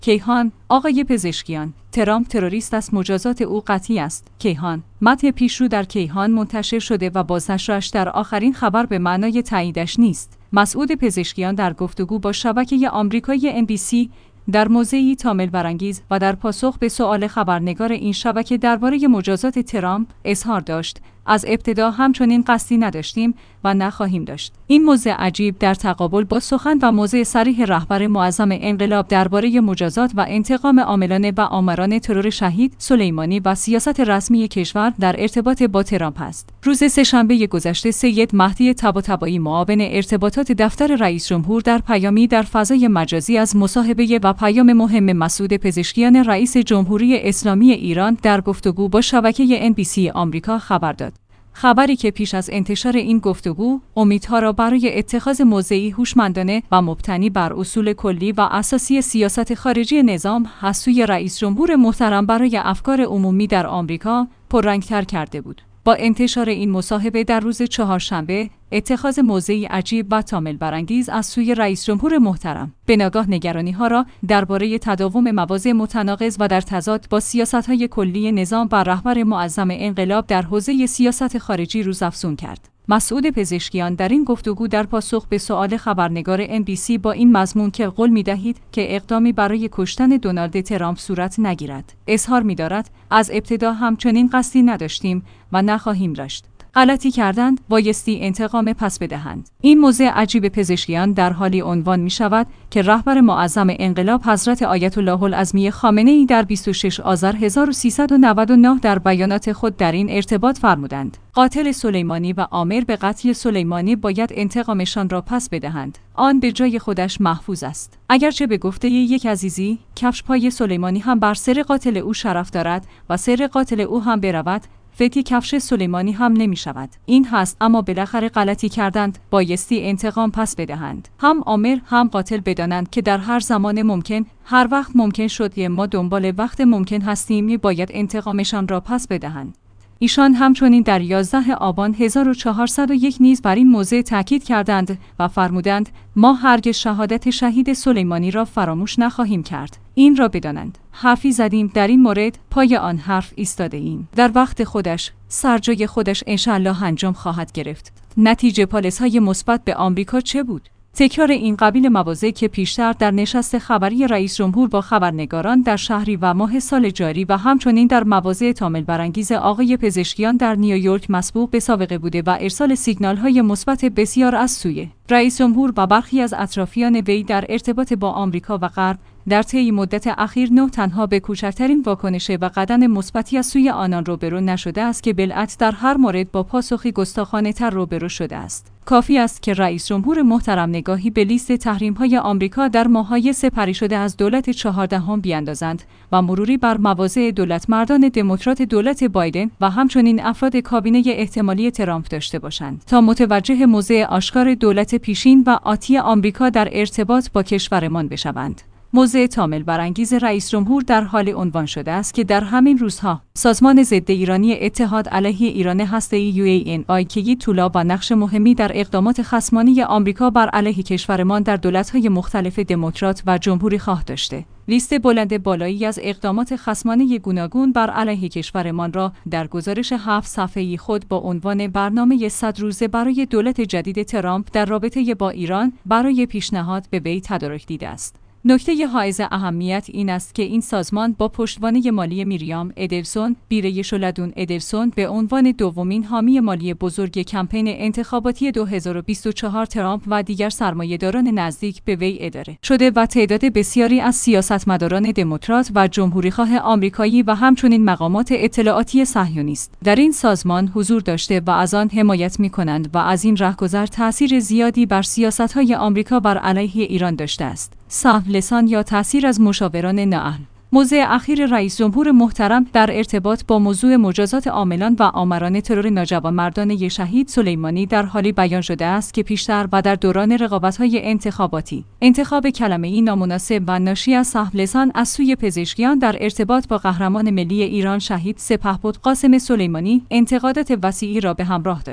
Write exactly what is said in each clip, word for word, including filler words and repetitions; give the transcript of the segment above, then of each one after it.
کیهان: آقای پزشکیان، ترامپ تروریست است، مجازات او قطعی است. کیهان: متن پیشرو در کیهان منتشر شده و بازنشرش در آخرین خبر به معنای تاییدش نیست. مسعود پزشکیان در گفتگو با شبکه آمریکایی ام بی سی در موضعی تامل برانگیز و در پاسخ به سؤال خبرنگار این شبکه درباره مجازات ترامپ اظهار داشت: از ابتدا همچنین قصدی نداشتیم و نخواهیم داشت. این موضع عجیب در تقابل با سخن و موضع صریح رهبر معظم انقلاب درباره مجازات و انتقام عاملان و آمران ترور شهید سلیمانی و سیاست رسمی کشور در ارتباط با ترامپ است. روز سه‌شنبه گذشته سید مهدی طباطبایی معاون ارتباطات دفتر رئیس جمهور در پیامی در فضای مجازی از مصاحبه و پیام مهم مسعود پزشکیان رئیس جمهوری اسلامی ایران در گفتگو با شبکه ان بی سی آمریکا خبر داد. خبری که پیش از انتشار این گفتگو امیدها را برای اتخاذ موضعی هوشمندانه و مبتنی بر اصول کلی و اساسی سیاست خارجی نظام از سوی رئیس جمهور محترم برای افکار عمومی در آمریکا پررنگ‌تر کرده بود. با انتشار این مصاحبه در روز چهارشنبه، اتخاذ موضعی عجیب و تامل برانگیز از سوی رئیس جمهور محترم به ناگاه نگرانی‌ها را درباره تداوم مواضع متناقض و در تضاد با سیاست‌های کلی نظام و رهبر معظم انقلاب در حوزه سیاست خارجی روزافزون کرد. مسعود پزشکیان در این گفتگو در پاسخ به سؤال خبرنگار ام بی سی با این مضمون که قول می‌دهید که اقدامی برای کشتن دونالد ترامپ صورت نگیرد، اظهار می‌دارد: از ابتدا همچنین قصدی نداشتیم و نخواهیم داشت. غلطی کردند، بایستی انتقام پس بدهند. این موضع عجیب پزشکیان در حالی عنوان می شود که رهبر معظم انقلاب حضرت آیت الله العظمی خامنه‌ای در بیست و شش آذر هزار و سیصد و نود و نه در بیانات خود در این ارتباط فرمودند: قاتل سلیمانی و آمر به قتل سلیمانی باید انتقامشان را پس بدهند. آن به جای خودش محفوظ است. اگرچه به گفته یک عزیزی، کفش پای سلیمانی هم بر سر قاتل او شرف دارد و سر قاتل او هم برود، فتی کفش سلیمانی هم نمی شود. این هست، اما بالاخره غلطی کردند، بایستی انتقام پس بدهند. هم آمر هم قاتل بدانند که در هر زمان ممکن، هر وقت ممکن شد ما دنبال وقت ممکن هستیم، می باید انتقامشان را پس بدهند. ایشان همچنین در یازده آبان هزار و چهارصد و یک نیز بر این موضوع تاکید کردند و فرمودند: ما هرگز شهادت شهید سلیمانی را فراموش نخواهیم کرد. این را بدانند. حرفی زدیم در این مورد، پای آن حرف ایستاده ایم. در وقت خودش، سرجای خودش انشالله انجام خواهد گرفت. نتیجه پالیس‌های مثبت به آمریکا چه بود؟ تکرار این قبیل مواضع که پیشتر در نشست خبری رئیس جمهور با خبرنگاران در شهری و ماه سال جاری و همچنین در مواضع تامل برانگیز آقای پزشکیان در نیویورک مسبوق به سابقه بوده و ارسال سیگنال‌های مثبت بسیار از سوی رئیس جمهور و برخی از اطرافیان وی در ارتباط با آمریکا و غرب در طی مدت اخیر نه تنها به کوچکترین واکنش و قدم مثبتی از سوی آنان روبرو نشده است که بالعکس در هر مورد با پاسخی گستاخانه‌تر روبرو شده است. کافی است که رئیس جمهور محترم نگاهی به لیست تحریم‌های آمریکا در ماه‌های سپری شده از دولت چهاردهم بیاندازند و مروری بر مواضع دولتمردان دموکرات دولت بایدن و همچنین افراد کابینه احتمالی ترامپ داشته باشند تا متوجه موضع آشکار دولت پیشین و آتی آمریکا در ارتباط با کشورمان بشوند. موضع تامل برانگیز رئیس جمهور در حال عنوان شده است که در همین روزها سازمان ضد ایرانی اتحاد علیه ایران هسته‌ای یو ای ان آی که یک طولا با نقش مهمی در اقدامات خصمانه آمریکا بر علیه کشورمان در دولت‌های مختلف دموکرات و جمهوری خواه داشته. لیست بلند بالایی از اقدامات خصمانه گوناگون بر علیه کشورمان را در گزارش هفت صفحه‌ای خود با عنوان برنامه صد روزه برای دولت جدید ترامپ در رابطه با ایران برای پیشنهاد به وی تدارک دیده است. نکته حائز اهمیت این است که این سازمان با پشتوانه مالی میریام ادلسون، بیره شلدون ادلسون به عنوان دومین حامی مالی بزرگ کمپین انتخاباتی دو هزار و بیست و چهار ترامپ و دیگر سرمایه‌داران نزدیک به وی اداره شده و تعداد بسیاری از سیاستمداران دموکرات و جمهوریخواه آمریکایی و همچنین مقامات اطلاعاتی صهیونیست در این سازمان حضور داشته و از آن حمایت می‌کنند و از این رهگذر تأثیر زیادی بر سیاست‌های آمریکا بر علیه ایران داشته است. صاحب لسان یا تأثیر از مشاوران نااهل. موضع اخیر رئیس جمهور محترم در ارتباط با موضوع مجازات عاملان و آمران ترور ناجوانمردانه شهید سلیمانی در حالی بیان شده است که پیشتر و در دوران رقابت‌های انتخاباتی انتخاب کلمه‌ای نامناسب و ناشی از صاحب لسان از سوی پزشکیان در ارتباط با قهرمان ملی ایران شهید سپهبد قاسم سلیمانی انتقادات وسیعی را به همراه داشت.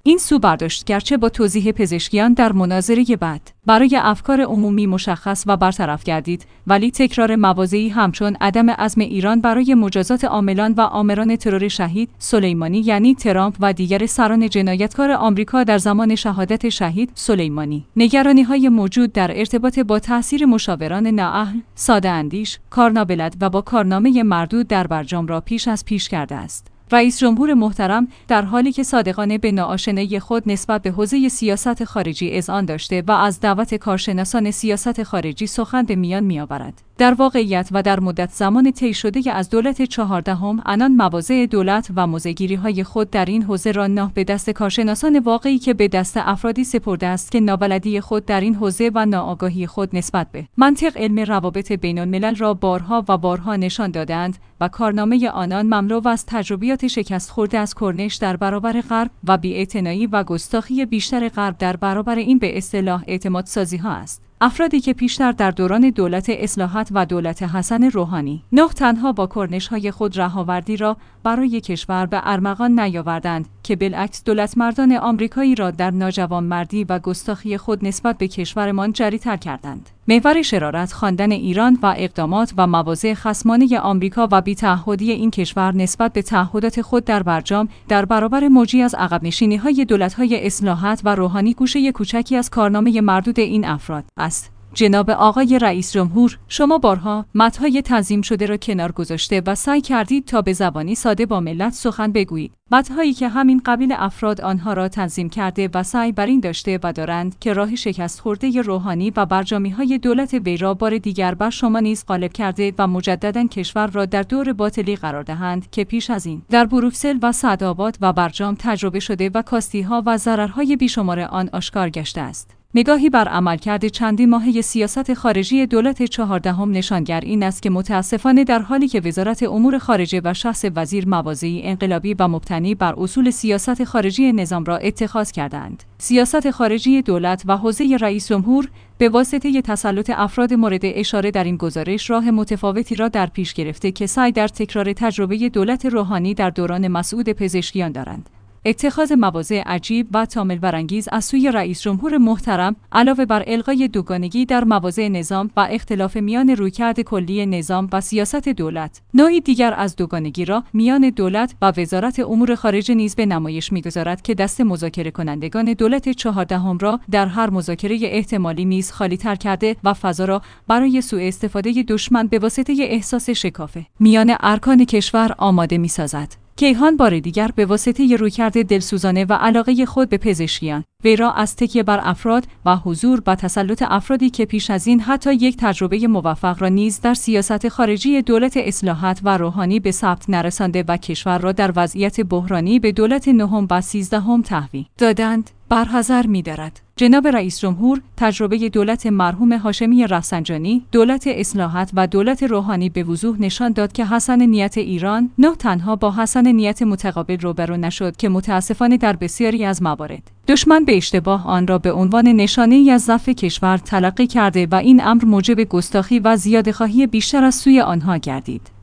این سو برداشت گرچه با توضیح پزشکیان در مناظره بعد برای افکار عمومی مشخص و برطرف گردید، ولی تکرار مواضعی همچون عدم عزم ایران برای مجازات عاملان و آمران ترور شهید سلیمانی یعنی ترامپ و دیگر سران جنایتکار آمریکا در زمان شهادت شهید سلیمانی، نگرانی‌های موجود در ارتباط با تأثیر مشاوران نااهل، ساده اندیش، کارنابلد و با کارنامه مردود در برجام را پیش از پیش کرده است. رئیس جمهور محترم در حالی که صادقانه به ناآشنایی خود نسبت به حوزه سیاست خارجی اذعان داشته و از دعوت کارشناسان سیاست خارجی سخن به میان می‌آورد، در واقعیت و در مدت زمان طی شده از دولت چهاردهم آنان مواضع دولت و موضع‌گیری‌های خود در این حوزه را نه به دست کارشناسان واقعی که به دست افرادی سپرده است که نابلدی خود در این حوزه و ناآگاهی خود نسبت به منطق علم روابط بین‌الملل را بارها و بارها نشان دادند و کارنامه آنان مملو از تجربیات شکست خورده از کرنش در برابر غرب و بی‌اعتنایی و گستاخی بیشتر غرب در برابر این به اصطلاح اعتماد سازی ها است. افرادی که پیشتر در دوران دولت اصلاحات و دولت حسن روحانی نه تنها با کرنش‌های خود رهاوردی را برای کشور به ارمغان نیاوردند که بالعکس دولت مردان آمریکایی را در ناجوانمردی و گستاخی خود نسبت به کشورمان جری‌تر کردند. محور شرارت خواندن ایران و اقدامات و مواضع خصمانه آمریکا و بی‌تعهدی این کشور نسبت به تعهدات خود در برجام در برابر موجی از عقب‌نشینی‌های دولت‌های اصلاحات و روحانی گوشه کوچکی از کارنامه مردود این افراد است. جناب آقای رئیس جمهور، شما بارها متن‌های تنظیم شده را کنار گذاشته و سعی کردید تا به زبانی ساده با ملت سخن بگویید. متن‌هایی که همین قبیل افراد آنها را تنظیم کرده و سعی بر این داشته و دارند که راه شکست خورده روحانی و برجامی‌های دولت وی را بار دیگر بر شما نیز غالب کرده و مجدداً کشور را در دور باطلی قرار دهند که پیش از این در بروکسل و سعدآباد و برجام تجربه شده و کاستی‌ها و ضررهای بیشمار آن آشکار گشته است. نگاهی بر عملکرد چندین ماهه سیاست خارجی دولت چهاردهم نشانگر این است که متاسفانه در حالی که وزارت امور خارجه و شخص وزیر مواضعی انقلابی و مبتنی بر اصول سیاست خارجی نظام را اتخاذ کردند، سیاست خارجی دولت و حوزه رئیس جمهور به واسطه تسلط افراد مورد اشاره در این گزارش راه متفاوتی را در پیش گرفته که سعی در تکرار تجربه دولت روحانی در دوران مسعود پزشکیان دارند. اتخاذ مواضع عجیب و تامل برانگیز از سوی رئیس جمهور محترم علاوه بر الغای دوگانگی در مواضع نظام و اختلاف میان رویکرد کلی نظام و سیاست دولت، نوعی دیگر از دوگانگی را میان دولت و وزارت امور خارجه نیز به نمایش می‌گذارد که دست مذاکره کنندگان دولت چهاردهم را در هر مذاکره احتمالی نیز خالی‌تر کرده و فضا را برای سوء استفاده دشمن به واسطه احساس شکافه میان ارکان کشور آماده می‌سازد. کیهان بار دیگر به واسطه رویکرد دلسوزانه و علاقه خود به پزشکیان وی را از تکیه بر افراد و حضور و تسلط افرادی که پیش از این حتی یک تجربه موفق را نیز در سیاست خارجی دولت اصلاحات و روحانی به ثبت نرسانده و کشور را در وضعیت بحرانی به دولت نهم و سیزدهم تحویل دادند برحذر می‌دارد. جناب رئیس جمهور، تجربه دولت مرحوم هاشمی رفسنجانی، دولت اصلاحات و دولت روحانی به وضوح نشان داد که حسن نیت ایران نه تنها با حسن نیت متقابل روبرو نشد که متاسفانه در بسیاری از موارد دشمن به اشتباه آن را به عنوان نشانه‌ای از ضعف کشور تلقی کرده و این امر موجب گستاخی و زیاده‌خواهی بیشتر از سوی آنها گردید.